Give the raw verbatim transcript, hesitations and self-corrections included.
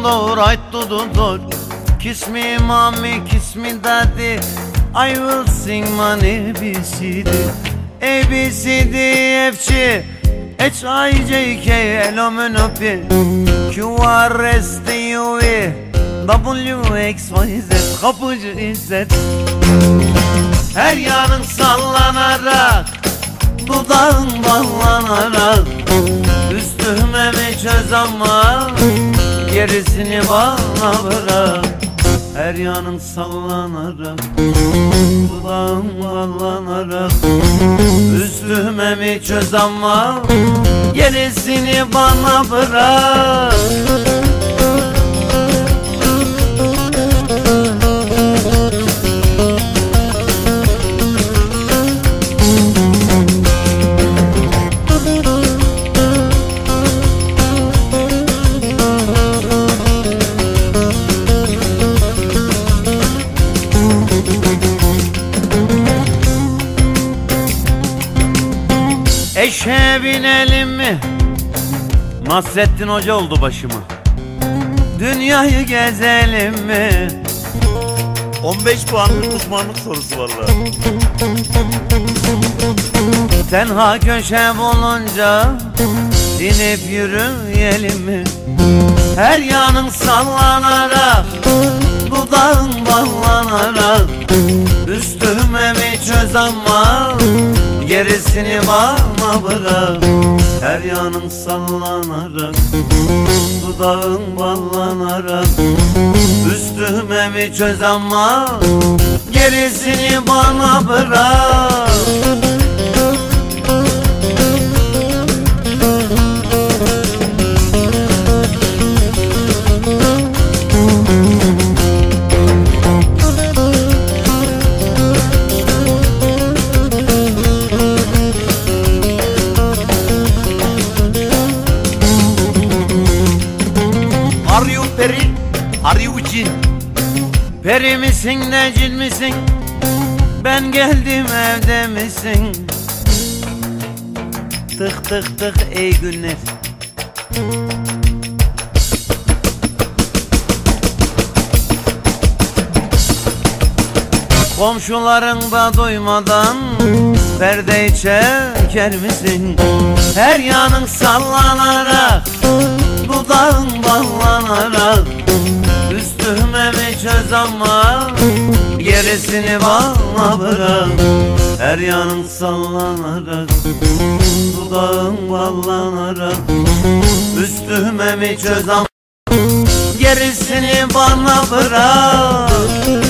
olur, right to the door. Kiss me mommy, kiss me daddy, I will sing my A B C D. A B C D F G H I J K L M N O P Q R S T U V W X Y Z. Kapıcı İzzet. Her yanın sallanarak, dudağın ballanarak, üstüme mi çöz ama gerisini bana bırak. Her yanın sallanarak, dudağın ballanarak, üstüme mi çöz ama gerisini bana bırak. Eşeğe binelim mi? Nasrettin Hoca oldu başıma. Dünyayı gezelim mi? on beş puanlık uzmanlık sorusu vallahi. Tenha köşe bulunca dinip yürüyelim mi? Her yanın sallanarak, dudağın ballanarak, üstüme mi çöz ama gerisini bana bırak. Her yanın sallanarak, dudağın ballanarak, üstüme mi çöz ama gerisini bana bırak. Peri, arıyor cin. Peri misin de cin misin? Ben geldim evde misin? Tık tık tık iyi günler. Komşuların da duymadan perdeyi çeker misin? Her yanın sallanarak, dudağın ballanarak, üstüme mi çöz ama gerisini bana bırak. Her yanın sallanarak, dudağın ballanarak, üstüme mi çöz ama gerisini bana bırak.